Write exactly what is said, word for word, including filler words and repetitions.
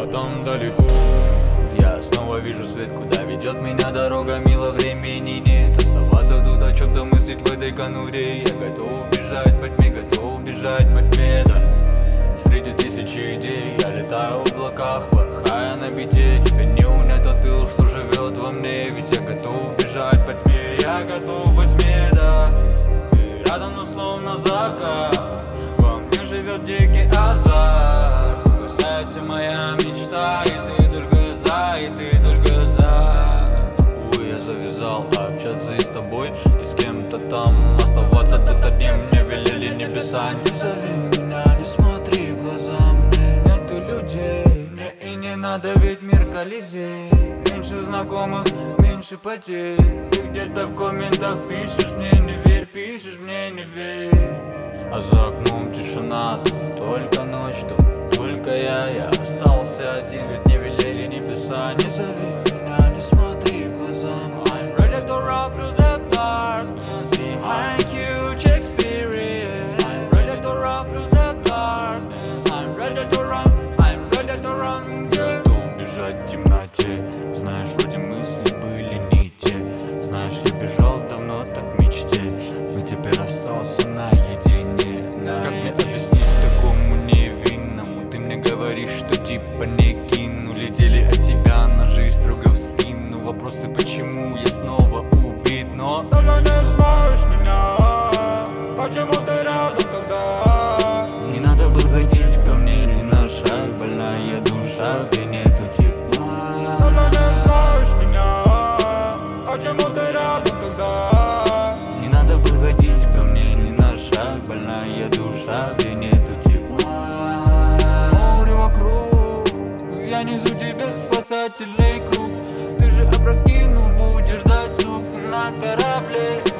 там далеко я снова вижу свет, куда ведет меня дорога. Мило, времени нет оставаться тут, о чем-то мыслить в этой конуре. Я готов бежать по тьме, готов бежать по тьме, да. Среди тысячи идей я летаю в облаках, порхая на бите. Тебя не унять тот пыл, что живет во мне. Ведь я готов бежать по тьме, я готов во тьме, да. Ты рядом, но словно закат, во мне живет дикий азарт. Угасается моя мечта, и ты только за, и ты только за. Увы, я завязал общаться и с тобой, и с кем-то там оставаться тут одним. Мне велели небеса, не зови меня, не смотри в глаза мне. Нету людей, мне и не надо, ведь мир колизей. Меньше знакомых, меньше потерь. Ты где-то в комментах пишешь мне не верь, пишешь мне не верь. А за окном тишина, тут только ночь, тут только я. Я остался один, ведь мне велели небеса. Не зови меня, не смотри в глаза мне. I'm ready to run through the darkness behind huge experience. I'm ready to run through the darkness. I'm ready to run, I'm ready to run. Готов бежать в темноте. Знаешь, вроде мысли были не те. Знаешь, я бежал давно так в мечте, но теперь остался наедине. Как мне объяснить такому невинному? Ты мне говоришь, что типа не кинули. Дели от тебя ножи строго в спину. Вопросы, почему я снова убит, но даже не знаешь меня. Почему ты рядом, когда не надо было ходить ко мне ни на шаг? Больная душа, где нету тепла. Даже не знаешь меня. Почему ты рядом, когда не надо было ходить ко мне ни на шаг? Больная душа, где нету тепла. Море вокруг, я несу тебе спасательный круг. Ты же опрокинув, будешь ждать, сука, на корабле.